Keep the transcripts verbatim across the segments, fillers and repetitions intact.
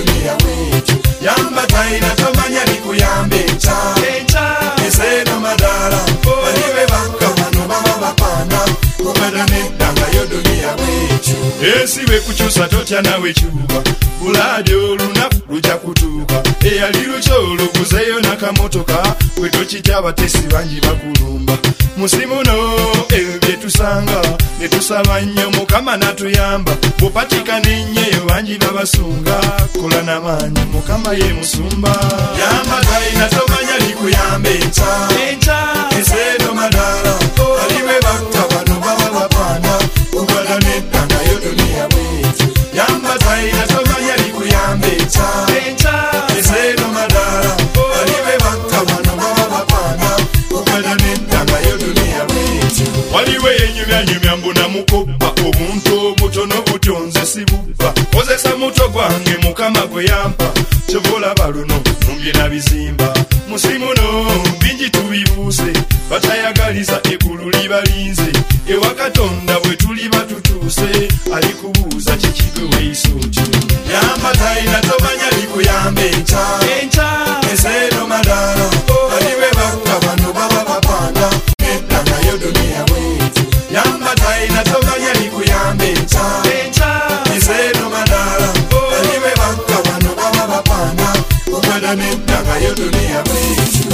dunia wetu. Yamba taina tomanya likuyambe cha Eseno madara Aliwe baka manu baba bapana Kumadane danga yo dunia wetu. Esiwe kuchusa tocha na wechuba Uladio luna luja kutuka Eya lilu cholo kuzeyo na kamotoka Weto chitaba tesi wanji bakulumba Musimu no ewe tusanga Netusaba nyomo kama natuyamba Bopatika ninyeyo wanji babasunga Kola na manyi mukama ye musumba. Yamba taina tomanya likuyambe ncha Eseno madara Aliwe baka bano baba bapana Ubada netanga yo dunia wetu. Yamba taina tomanya likuyambe ncha Eseno madara Aliwe baka bano baba bapana Ubada netanga yo dunia wetu. Waliwe yenyumya nyumya mbuna mukopa Obuntu obutono butonze sibupa Kozesa muto gwange mukama gwe yampa Chovola baluno numbye na bizimba. Musimu no bingi tubibuse Batayagaliza ekulu libalinze Ewa Katonda bwe tuli batutuse Alikubuuza kikigwe weisoti. Yamba taina tomanya likuyambe ncha Eseno madara Aliwe baka bano baba bapana Netanga yo dunia wetu. Yamba taina tomanya likuyambe ncha Eseno madara Aliwe baka bano baba bapana Ubada netanga yo dunia wetu.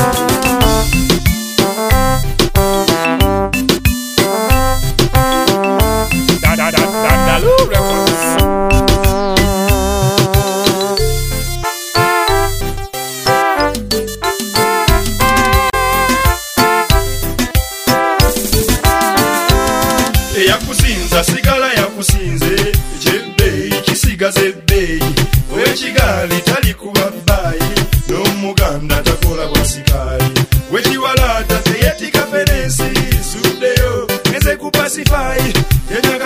Da da da da da lu records. Eyakusinza sigala yakusinze jebbe kisigaze bei wechigali tali kuba bai n'omuganda takola wasikali wechiwalata teyetika fenesi sudeyo neze kupasify yenya